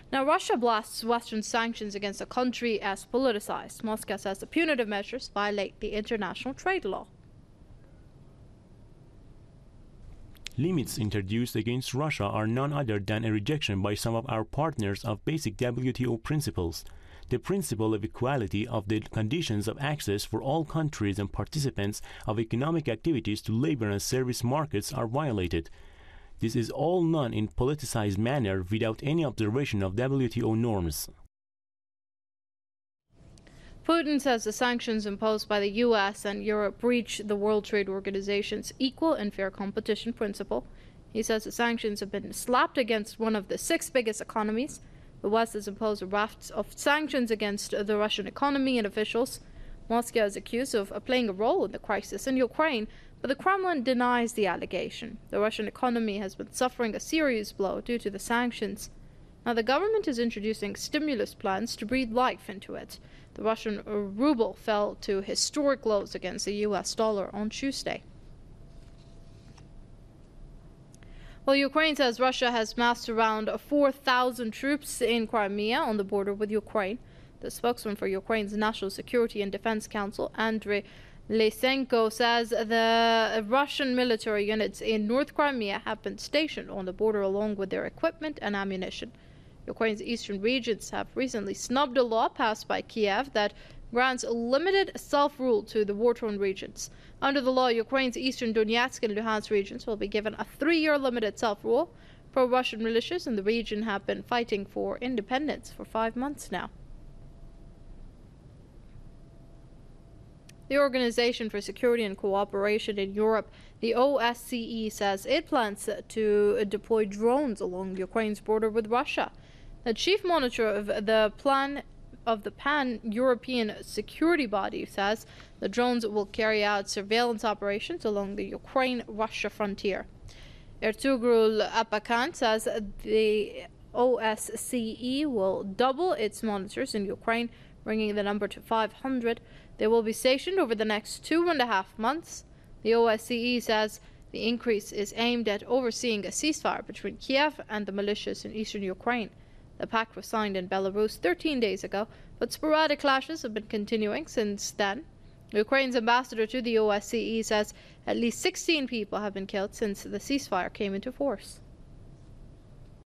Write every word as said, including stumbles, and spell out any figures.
Now, Russia blasts Western sanctions against the country as politicized. Moscow says the punitive measures violate the international trade law. Limits introduced against Russia are none other than a rejection by some of our partners of basic W T O principles. The principle of equality of the conditions of access for all countries and participants of economic activities to labor and service markets are violated. This is all done in politicized manner without any observation of W T O norms. Putin says the sanctions imposed by the U S and Europe breach the World Trade Organization's equal and fair competition principle. He says the sanctions have been slapped against one of the six biggest economies. The West has imposed a raft of sanctions against the Russian economy and officials. Moscow is accused of playing a role in the crisis in Ukraine, but the Kremlin denies the allegation. The Russian economy has been suffering a serious blow due to the sanctions. Now, the government is introducing stimulus plans to breathe life into it. The Russian ruble fell to historic lows against the U S dollar on Tuesday. Well, Ukraine says Russia has massed around four thousand troops in Crimea on the border with Ukraine. The spokesman for Ukraine's National Security and Defense Council, Andriy Lysenko, says the Russian military units in North Crimea have been stationed on the border along with their equipment and ammunition. Ukraine's eastern regions have recently snubbed a law passed by Kiev that grants limited self-rule to the war-torn regions. Under the law, Ukraine's eastern Donetsk and Luhansk regions will be given a three-year limited self-rule. Pro-Russian militias in the region have been fighting for independence for five months now. The Organization for Security and Cooperation in Europe, the O S C E, says it plans to deploy drones along Ukraine's border with Russia. The chief monitor of the plan of the pan-European security body says the drones will carry out surveillance operations along the Ukraine-Russia frontier. Ertugrul Apakan says the O S C E will double its monitors in Ukraine, bringing the number to five hundred. They will be stationed over the next two and a half months. The O S C E says the increase is aimed at overseeing a ceasefire between Kiev and the militias in eastern Ukraine. The pact was signed in Belarus thirteen days ago, but sporadic clashes have been continuing since then. Ukraine's ambassador to the O S C E says at least sixteen people have been killed since the ceasefire came into force.